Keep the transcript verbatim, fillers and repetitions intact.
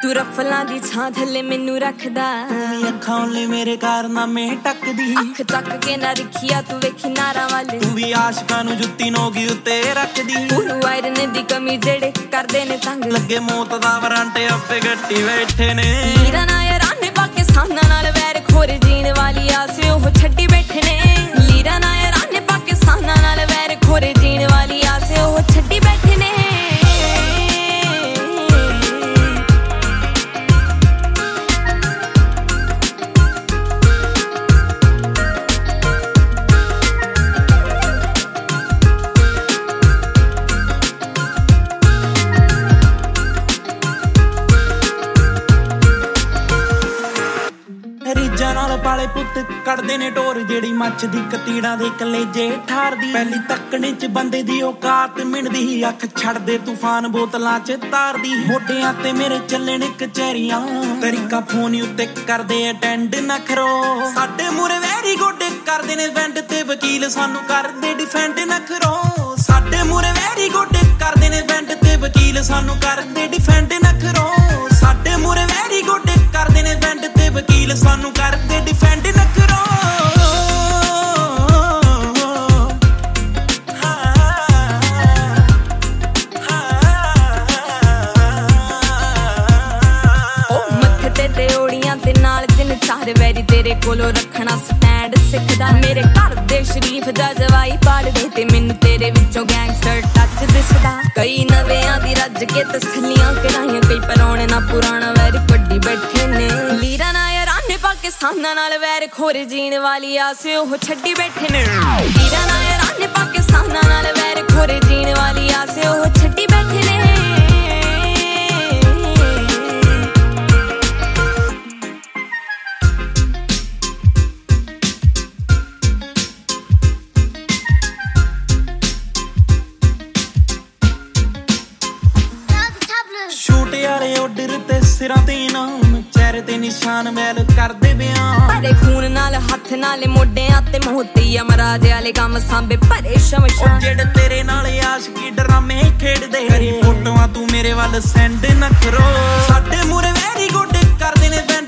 तू रफलां दी छां थल्ले मैनू रखदा अखां उल्ले मेरे कारनामे टकदी अख चक के ना रखिया तू वेखी नारा वाले तू भी आशिकां नू जुत्ती नोगी उत्ते रखदी पूरू आयरन दी कमी जेड़े करदे ने तंग लगे मौत दा वरांटे आपे गट्टी बैठे ने लीरा ना याराने पाकिस्तानां नाल वैर खोरे जीण वाली आसे ओह छड्डी बैठे ने लीरा ना याराने पाकिस्तानां नाल वैर खोरे जीण वाली आसे ओह छड्डी बैठे ने पाले पुत कड़दे ने टोर जेड़ी मच दी कतीड़ा दे कलेजे ठार दी पहली तकने च बंदे दी औकात मिणदी अख छड़ दे तूफान बोतलां च तार दी मोढियां ते मेरे चले ने कचहरियां तरीका फोन उत्ते करदे अटेंड ना करो साडे मुरे वैरी गोडे करदे ने वेंड ते वकील सानू करदे डिफेंड ना करो साडे मुरे वैरी गोडे करदे ने वेंड ते वकील सानू करदे डिफेंड ना करो साडे मुरे वैरी गोडे करदे ने वेंड ते वकील सानू करदे डिफेंड ना करो चार वैरी तेरे कोलों रखना स्टैंड सिखदा मेरे घर दे शरीफ दा जवाई पाड़ दे ते मैनू तेरे विचों गैंगस्टर टच दिसदा कई नवेआं दी रज के तसलियां कराइयां कई परौणे ना पुराना वैर कड्डी बैठे ने लीरा ना याराने पाकिस्तानां नाल वैर खोरे जीण वाली आसे ओह छड्डी बैठे ने लीरा ना याराने पाकिस्तानां नाल वैर खोरे जीण वाली आसे ओह छड्डी बैठे ने सिरां ते नाम चेहरे ते निशान मैल करदे बयान भरे खून नाल हथ नाल मोढियां ते मोती अमराज वाले कम सांभे भरे शमशान जेड़े तेरे नाल आशिकी ड्रामे खेडदे करी फोटोआं तू मेरे वल सेंड ना करो साडे मुरे वैरी गोडे करदे ने